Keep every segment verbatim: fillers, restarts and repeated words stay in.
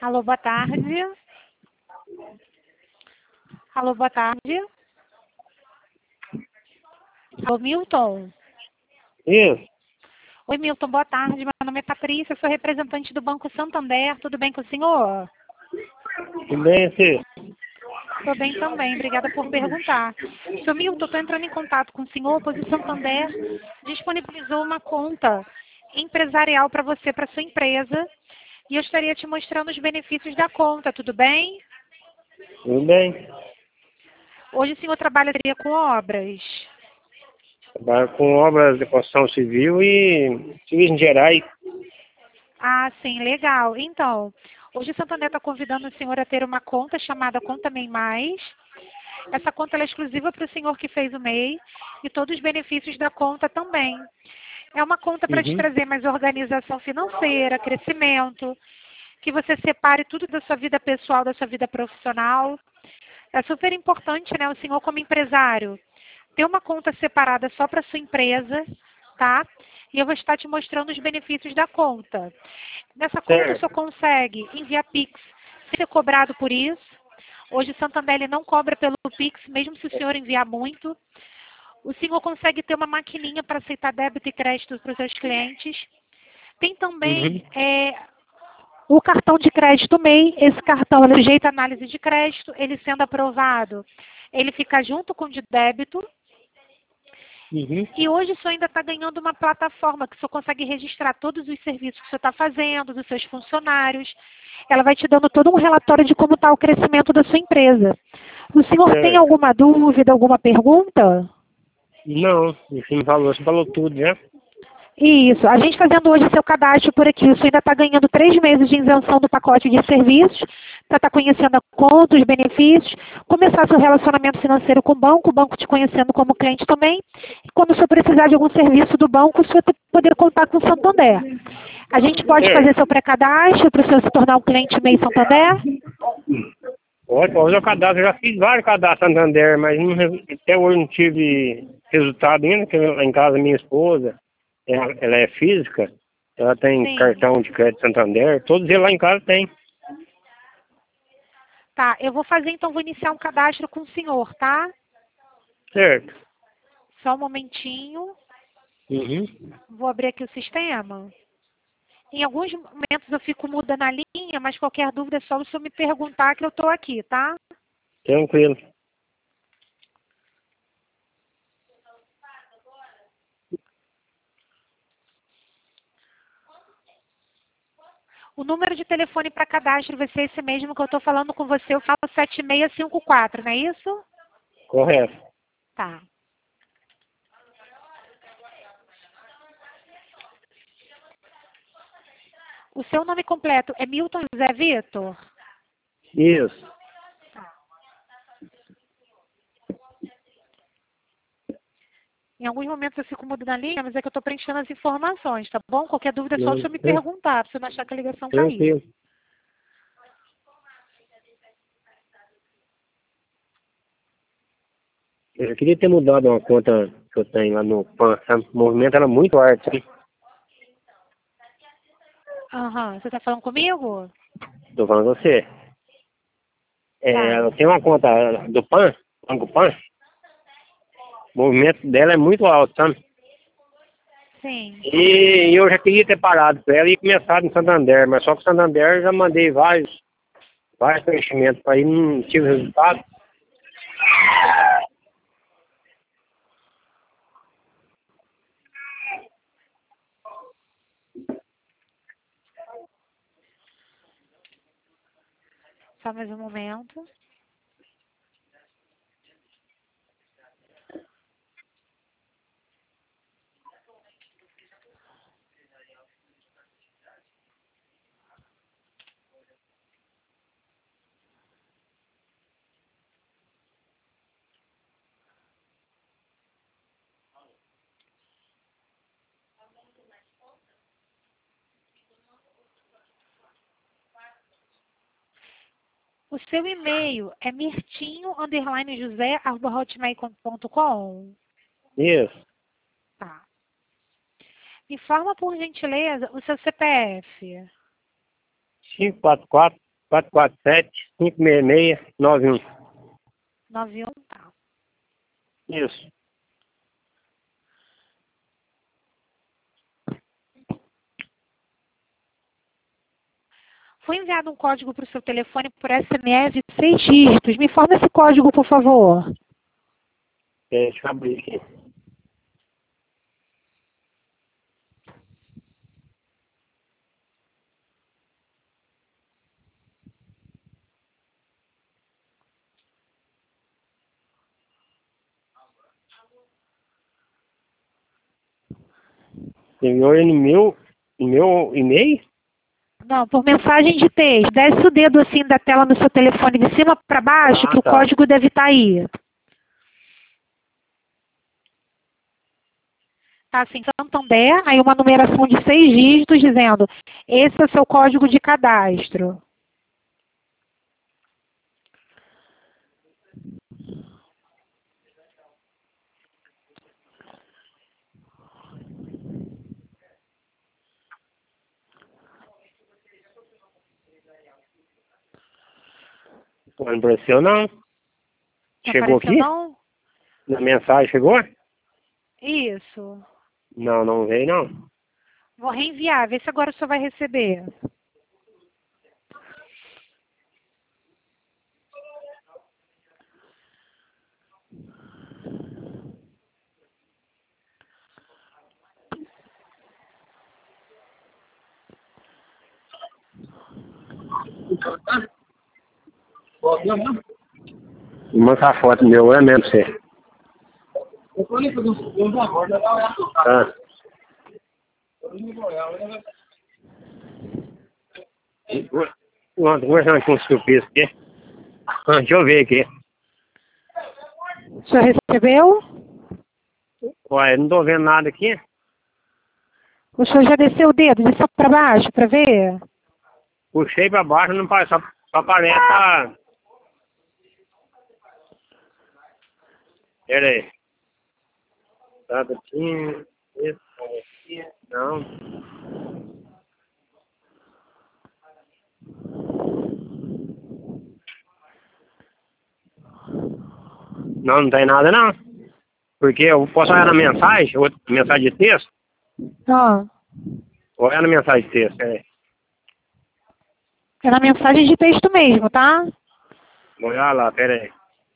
Alô, boa tarde. Alô, boa tarde. Alô, Milton. Isso. Oi, Milton, boa tarde. Meu nome é Patrícia, sou representante do Banco Santander. Tudo bem com o senhor? Tudo bem, sim. Estou bem também, obrigada por perguntar. Senhor Milton, estou entrando em contato com o senhor, pois o Santander disponibilizou uma conta empresarial para você, para sua empresa, e eu estaria te mostrando os benefícios da conta, tudo bem? Tudo bem. Hoje o senhor trabalharia com obras? Trabalho com obras de construção civil e serviços gerais. Ah, sim, legal. Então, hoje o Santander está convidando o senhor a ter uma conta chamada Conta MEI Mais. Essa conta ela é exclusiva para o senhor que fez o M E I e todos os benefícios da conta também. É uma conta para te Uhum. trazer mais organização financeira, crescimento, que você separe tudo da sua vida pessoal, da sua vida profissional. É super importante, né, o senhor como empresário, ter uma conta separada só para sua empresa, tá? E eu vou estar te mostrando os benefícios da conta. Nessa conta o senhor Certo. consegue enviar Pix sem ser cobrado por isso. Hoje o Santander ele não cobra pelo Pix, mesmo se o senhor enviar muito. O senhor consegue ter uma maquininha para aceitar débito e crédito para os seus clientes. Tem Uhum. também é, o cartão de crédito M E I. Esse cartão ele é sujeito à análise de crédito. Ele sendo aprovado, ele fica junto com o de débito. Uhum. E hoje o senhor ainda está ganhando uma plataforma que o senhor consegue registrar todos os serviços que o senhor está fazendo, dos seus funcionários. Ela vai te dando todo um relatório de como está o crescimento da sua empresa. O senhor tem Certo. alguma dúvida, alguma pergunta? Não, você me falou, você falou tudo, né? Isso. A gente fazendo hoje seu cadastro por aqui, o senhor ainda está ganhando três meses de isenção do pacote de serviços, para estar conhecendo a conta, os benefícios, começar seu relacionamento financeiro com o banco, o banco te conhecendo como cliente também. E quando o senhor precisar de algum serviço do banco, o senhor te- poder contar com o Santander. A gente pode fazer Certo. seu pré-cadastro para o senhor se tornar um cliente M E I Santander? Pode fazer o cadastro. Eu já fiz vários cadastros Santander, mas não re- até hoje não tive resultado ainda, porque lá em casa minha esposa, ela, ela é física, ela tem Sim. cartão de crédito Santander, todos eles lá em casa tem. Tá, eu vou fazer então, vou iniciar um cadastro com o senhor, tá? Certo. Só um momentinho. Uhum. Vou abrir aqui o sistema. Em alguns momentos eu fico muda na linha, mas qualquer dúvida é só o senhor me perguntar que eu estou aqui, tá? Tranquilo. O número de telefone para cadastro vai ser esse mesmo que eu estou falando com você. Eu falo sete seis cinco quatro, não é isso? Correto. Tá. O seu nome completo é Milton José Vitor? Isso. Em alguns momentos eu fico muda na linha, mas é que eu estou preenchendo as informações, tá bom? Qualquer dúvida é só o Não, senhor me tran- perguntar, para você não achar que a ligação caiu. tranquilo. Eu queria ter mudado uma conta que eu tenho lá no PAN, sabe? O movimento era muito alto, sabe? Aham, você está falando comigo? Tô falando com você. É, eu Tá, tenho uma conta do PAN, Banco PAN, o movimento dela é muito alto, sabe? sim. E eu já queria ter parado com ela e começado no Santander, mas só que o Santander eu já mandei vários, vários preenchimentos para ir, não tive resultado. Só mais um momento. O seu e-mail é mirtinho, underline josé, arroba hotmail ponto com. Isso, Tá. Me informa, por gentileza, o seu C P F. cinco quatro quatro, quatro quatro sete, cinco seis seis, nove um. nove um, tá. Isso. Foi enviado um código para o seu telefone por S M S de seis dígitos. Me informe esse código, por favor. É, deixa eu abrir aqui. Enviou ele no meu, no meu e-mail? Não, por mensagem de texto. Desce o dedo assim da tela no seu telefone de cima para baixo, Ah, que o tá. código deve estar aí. Tá assim, Santander, aí uma numeração de seis dígitos dizendo, esse é o seu código de cadastro. Não apareceu, não. Não Chegou apareceu, aqui? não? Na mensagem chegou? Isso. Não, não veio, não. Vou reenviar, vê se agora o senhor vai receber. Manda a foto meu, é mesmo, você. Ah. Vamos conversando com o surpiso aqui. Ah, deixa eu ver aqui. O senhor recebeu? Ué, não tô vendo nada aqui. O senhor já desceu o dedo de cima para baixo para ver? Puxei pra baixo, não parece, só, só aparece a... Pera aí. Tá, aqui, esse, aqui, não. Não, não tem nada não. Porque eu posso olhar na mensagem, outra mensagem de texto, Ah, olhar na mensagem de texto, é. é na mensagem de texto mesmo, tá? Vou olhar lá, pera aí.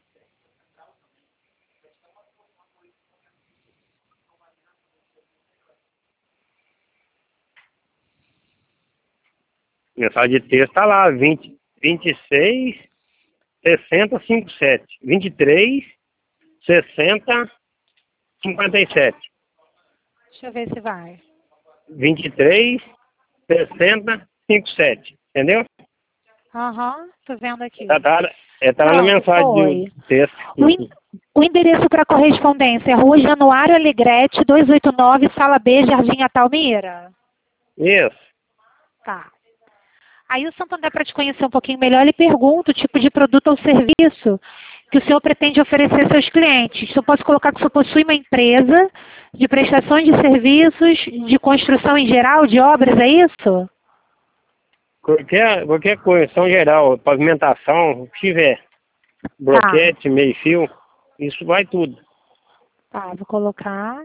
Mensagem de texto tá lá, vinte, vinte e seis, sessenta, cinquenta e sete. vinte e três, sessenta, cinquenta e sete. Deixa eu ver se vai. vinte e três, sessenta, cinquenta e sete. Entendeu? Aham, tô vendo aqui. Tá, tá, é, tá lá na Pronto, mensagem foi. do texto. O, en- o endereço para correspondência é Rua Januário Alegrete, duzentos e oitenta e nove, Sala B, Jardim Atalmira? Isso. Tá. Aí o Santander, para te conhecer um pouquinho melhor, ele pergunta o tipo de produto ou serviço que o senhor pretende oferecer aos seus clientes. Eu posso colocar que o senhor possui uma empresa de prestações de serviços, de construção em geral, de obras, é isso? Qualquer, qualquer coisa, São geral, pavimentação, o que tiver, Tá, broquete, meio fio, isso vai tudo. tá, vou colocar.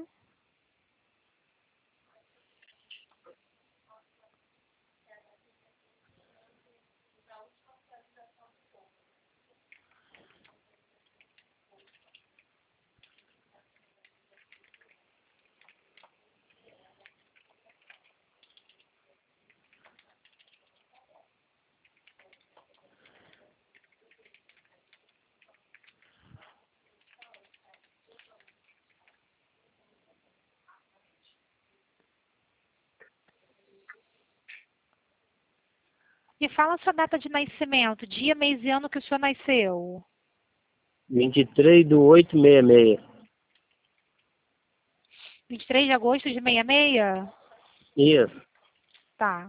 Me fala a sua data de nascimento, dia, mês e ano que o senhor nasceu. vinte e três do oito sessenta e seis. vinte e três de agosto de sessenta e seis? Isso. Tá.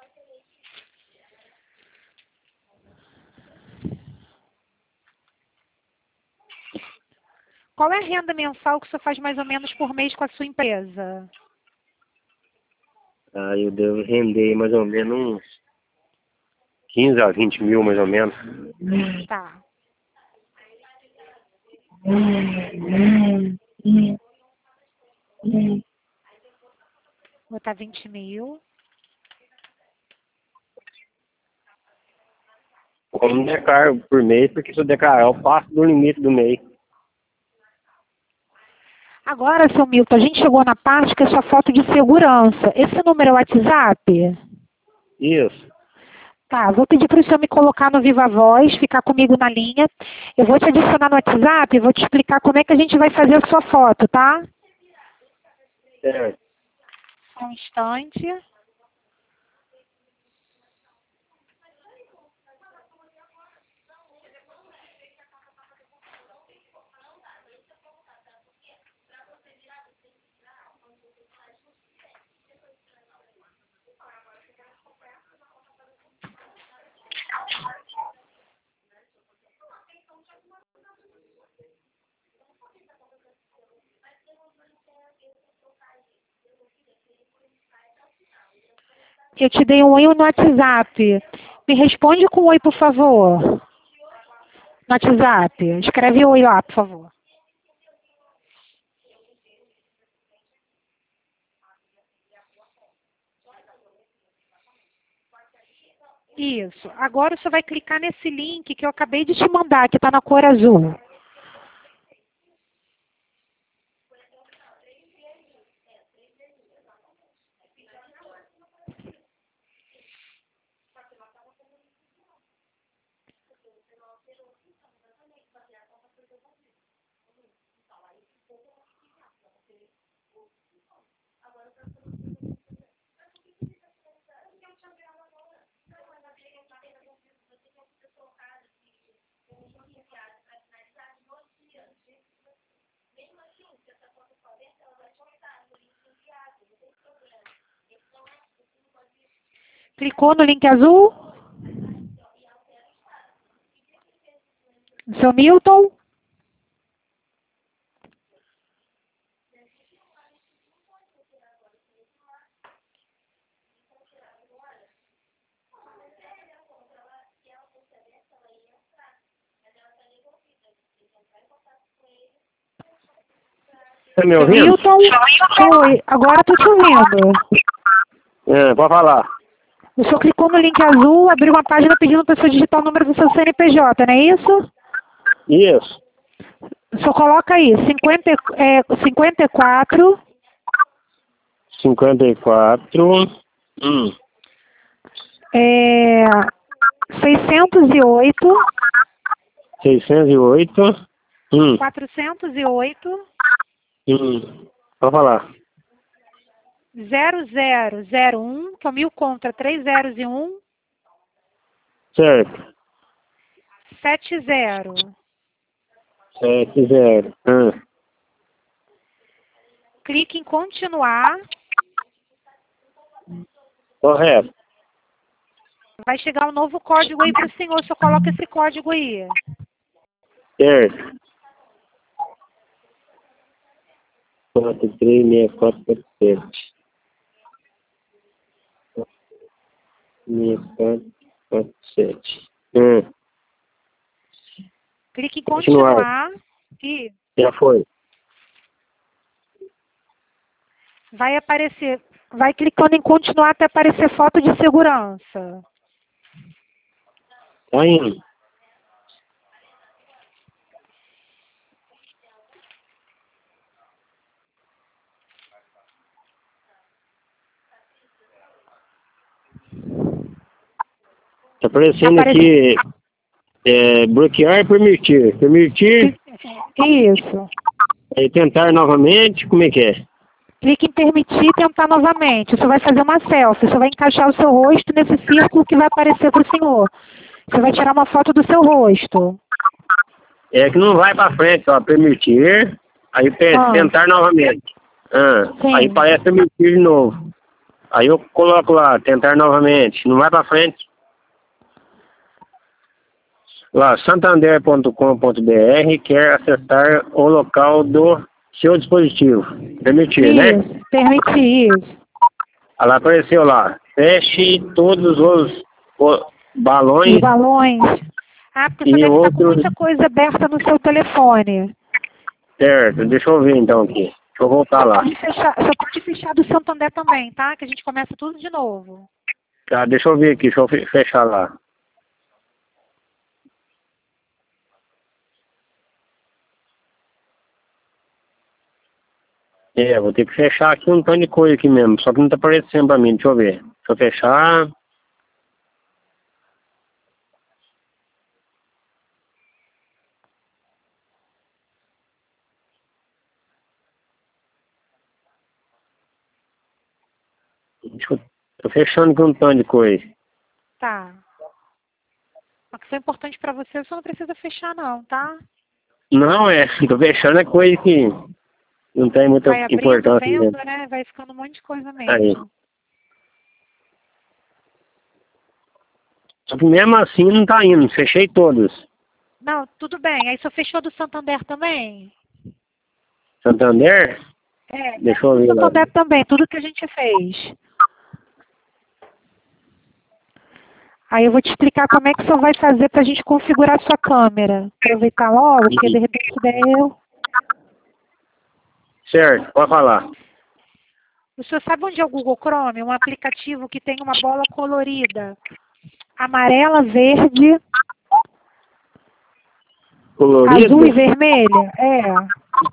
Qual é a renda mensal que o senhor faz mais ou menos por mês com a sua empresa? Aí eu devo render mais ou menos uns quinze a vinte mil, mais ou menos. Tá. Vou botar vinte mil. Eu não declaro por mês, porque se eu declarar, eu passo do limite do mês. Agora, seu Milton, a gente chegou na parte que é sua foto de segurança. Esse número é o WhatsApp? Isso. Tá, vou pedir para o senhor me colocar no Viva Voz, ficar comigo na linha. Eu vou te adicionar no WhatsApp e vou te explicar como é que a gente vai fazer a sua foto, tá? Certo. Só um instante. Eu te dei um oi no WhatsApp. Me responde com oi, por favor. No WhatsApp. Escreve oi lá, por favor. Isso. Agora você vai clicar nesse link que eu acabei de te mandar, que está na cor azul. Clicou no link azul? Seu Milton? Tá me Seu ouvindo? Milton? Oi, agora estou te ouvindo. É, pode falar. O senhor clicou no link azul, abriu uma página pedindo para o senhor digitar o número do seu C N P J, não é isso? Isso. O senhor coloca aí, cinquenta, é, cinquenta e quatro, cinquenta e quatro. Hum. é, seiscentos e oito, seiscentos e oito. Hum. quatrocentos e oito, Hum. Pode falar. zero zero zero um, que é o mil contra três zeros e um, Certo. sete zero. sete zero. Hum. Clique em continuar. Correto. Vai chegar um novo código aí para o senhor. O senhor coloca esse código aí. Certo. quatro três seis quatro sete sete. seis quatro quatro sete. Hum. Clique em continuar. E Já foi. vai aparecer. Vai clicando em continuar até aparecer foto de segurança. Tá indo. Tá aparecendo Aparece... aqui é, bloquear e permitir. Permitir Isso. e tentar novamente, como é que é? Clique em permitir e tentar novamente. Você vai fazer uma selfie. Você vai encaixar o seu rosto nesse círculo que vai aparecer para o senhor. Você vai tirar uma foto do seu rosto. É que não vai pra frente, ó. Permitir, aí Ah. tentar novamente. Ah, aí parece permitir de novo. Aí eu coloco lá, tentar novamente. Não vai pra frente. Lá, santander ponto com ponto br, quer acessar o local do seu dispositivo. Permitir, isso, né? Permitir, isso. Aí lá apareceu lá, feche todos os, os balões. Os balões. Ah, porque você E deve estar com outros. muita coisa aberta no seu telefone. Certo, deixa eu ver então aqui. Deixa eu voltar lá. Pode fechar, só pode fechar do Santander também, tá? Que a gente começa tudo de novo. Tá, deixa eu ver aqui, deixa eu fe- fechar lá. É, vou ter que fechar aqui um tanto de coisa aqui mesmo, só que não tá aparecendo pra mim, deixa eu ver. Deixa eu fechar. Deixa eu... Tô fechando aqui um tanto de coisa. Tá. O que for importante pra você, você não precisa fechar não, tá? Não, é, tô fechando é coisa que não tem muita Vai abrindo, importância vendo, mesmo. né? Vai ficando um monte de coisa Aí. mesmo. Só que mesmo assim não tá indo, fechei todos. Não, tudo bem. Aí você fechou do Santander também? Santander? É, Deixa fecha eu do ver lá. Santander também, tudo que a gente fez. Aí eu vou te explicar como é que você vai fazer pra gente configurar sua câmera. Aproveitar logo, porque de repente se der eu. Certo, pode falar. O senhor sabe onde é o Google Chrome? Um aplicativo que tem uma bola colorida. Amarela, verde, Colorido? azul e vermelha? É.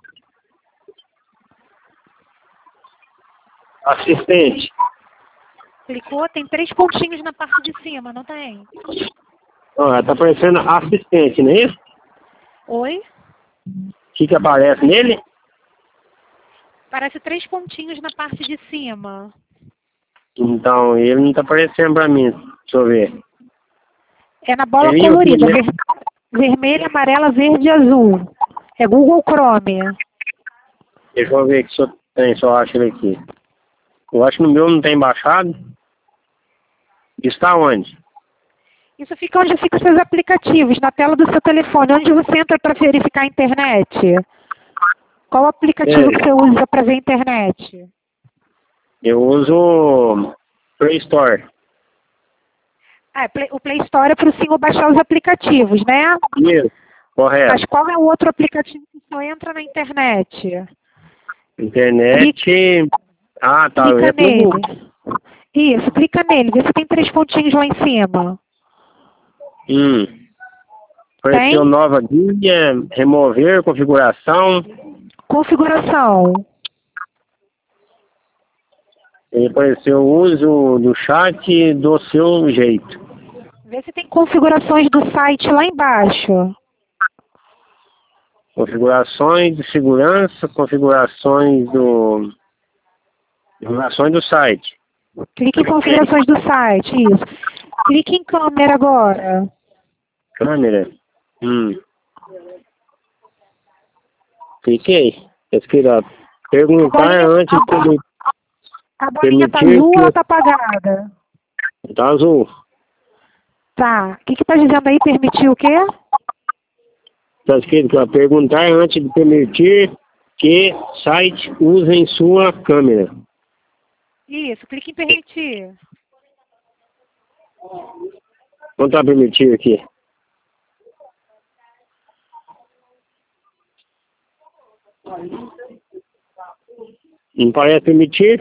Assistente. Clicou, tem três pontinhos na parte de cima, não tem? Ó, tá aparecendo assistente, não é isso? Oi? O que que aparece nele? Parece três pontinhos na parte de cima. Então, ele não tá aparecendo pra mim. Deixa eu ver. É na bola Seria o colorida. primeiro. ver- Vermelha, amarela, verde e azul. É Google Chrome. Deixa eu ver que só tem, só acho ele aqui. Eu acho que no meu não tem baixado. Está onde? Isso fica onde ficam os seus aplicativos, na tela do seu telefone. Onde você entra para verificar a internet? Qual aplicativo que É, você usa para ver a internet? eu uso Play Store. Ah, Play- o Play Store é para o senhor baixar os aplicativos, né? Isso, correto. Mas qual é o outro aplicativo que só entra na internet? Internet. Ah, tá. Eu Clica entro no Google. nele. Isso, clica nele. Vê se tem três pontinhos lá em cima. Hum. Apareceu Tem? nova guia, remover, configuração. Configuração. E apareceu o uso do chat do seu jeito. Vê se tem configurações do site lá embaixo. Configurações de segurança, configurações do. Configurações do site. Clique em configurações do site, isso. Clique em câmera agora. Câmera. Hum. Cliquei. Escrito, A perguntar bolinha, antes de permi- a, a bolinha tá permitir azul ou ela que. tá apagada? Tá azul. Tá. O que que tá dizendo aí? Permitir o quê? Está escrito que ó, perguntar antes de permitir que site usem sua câmera. Isso, clique em permitir. Não está permitido aqui. Não parece permitir?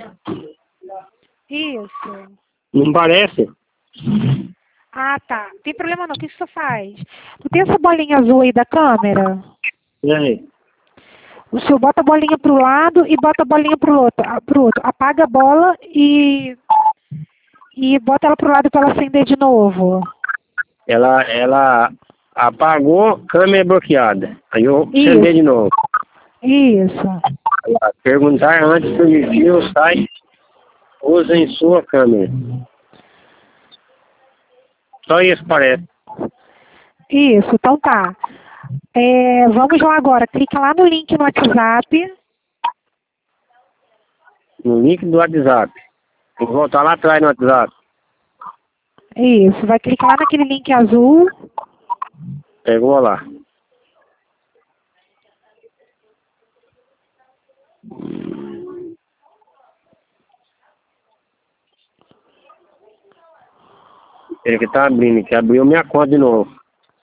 Isso. Não parece? Ah, tá. Tem problema não. O que que você faz? Tu tem essa bolinha azul aí da câmera? E aí? O senhor bota a bolinha pro lado e bota a bolinha pro outro. ah, Pro outro. Apaga a bola e, e bota ela pro lado para ela acender de novo. Ela, ela apagou, câmera bloqueada. Aí eu acender Isso. de novo. Isso. Ela, perguntar antes de permitir o site usem sua câmera. Só isso parece. Isso, então tá. É, vamos lá agora. Clica lá no link no WhatsApp. No link do WhatsApp. Vou voltar lá atrás no WhatsApp. Isso, vai clicar lá naquele link azul. Pegou lá. Ele que tá abrindo aqui. Abriu minha conta de novo.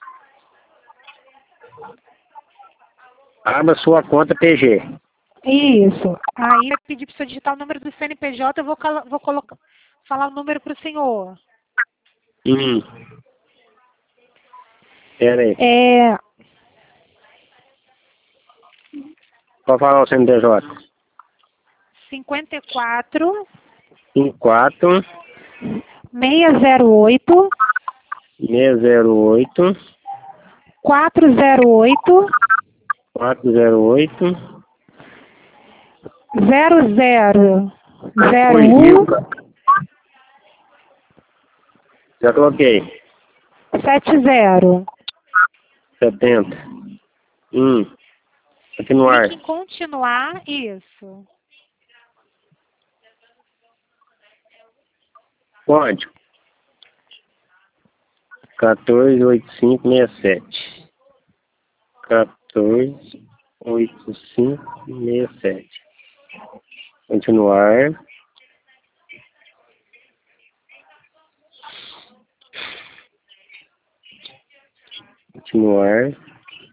Abra sua conta P G. Isso. Aí vai pedir para o senhor digitar o número do C N P J, eu vou, colo- vou colocar, falar o número para o senhor. Hum. Pera aí. É Pode falar o C N P J. cinquenta e quatro, cinco quatro, seiscentos e oito, seis zero oito, quatrocentos e oito, quatro zero oito, zero zero zero Oi, um, já coloquei. sete zero. setenta. Hum. Continuar. Clique em continuar, isso. Código. quatorze oitenta e cinco sessenta e sete. quatorze oitenta e cinco sessenta e sete. Continuar. Continuar.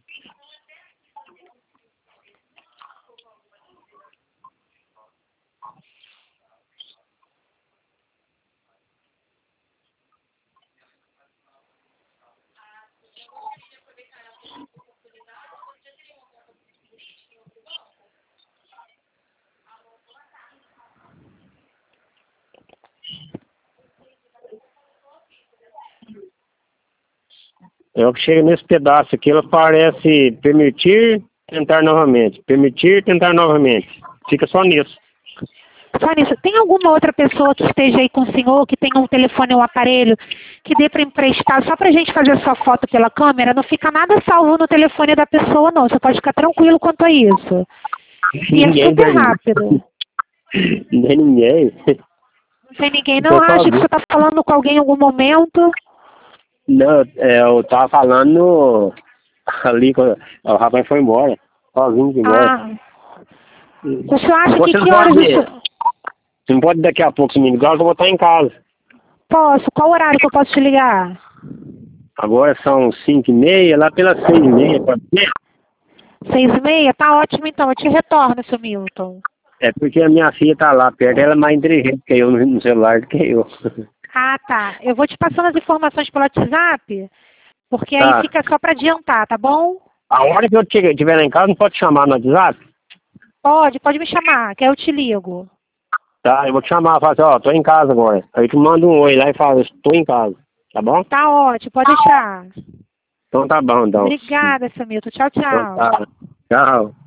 É o que chega nesse pedaço aqui, ela parece permitir, tentar novamente. Permitir, tentar novamente. Fica só nisso. Só nisso, tem alguma outra pessoa que esteja aí com o senhor, que tenha um telefone ou um aparelho, que dê para emprestar só para a gente fazer sua foto pela câmera? Não fica nada salvo no telefone da pessoa, não. Você pode ficar tranquilo quanto a isso. E é Ninguém super vai- rápido. Nem ninguém. Não tem ninguém, não. Eu Acha que sozinho. você está falando com alguém em algum momento? Não, é, eu tava falando ali quando o rapaz foi embora. Sozinho de embora. Ah, o senhor acha que Você não que horas o pode, senhor... você não pode daqui a pouco se me ligar, eu vou estar em casa. Posso? Qual horário que eu posso te ligar? Agora são cinco e meia, lá pelas seis e meia, pode ser? Seis e meia? Tá ótimo, então. Eu te retorno, seu Milton. É porque a minha filha tá lá perto, ela é mais inteligente que eu no no celular do que eu. Ah, tá. Eu vou te passando as informações pelo WhatsApp, porque Tá. aí fica só para adiantar, tá bom? A hora que eu estiver lá em casa, não pode chamar no WhatsApp? Pode, pode me chamar, que aí eu te ligo. Tá, eu vou te chamar, falar assim, ó, tô em casa agora. Aí tu manda um oi lá e fala, estou em casa, tá bom? Tá ótimo, pode deixar. Então tá bom, então. Obrigada, seu Milton. Tchau, Então tchau. tá. Tchau.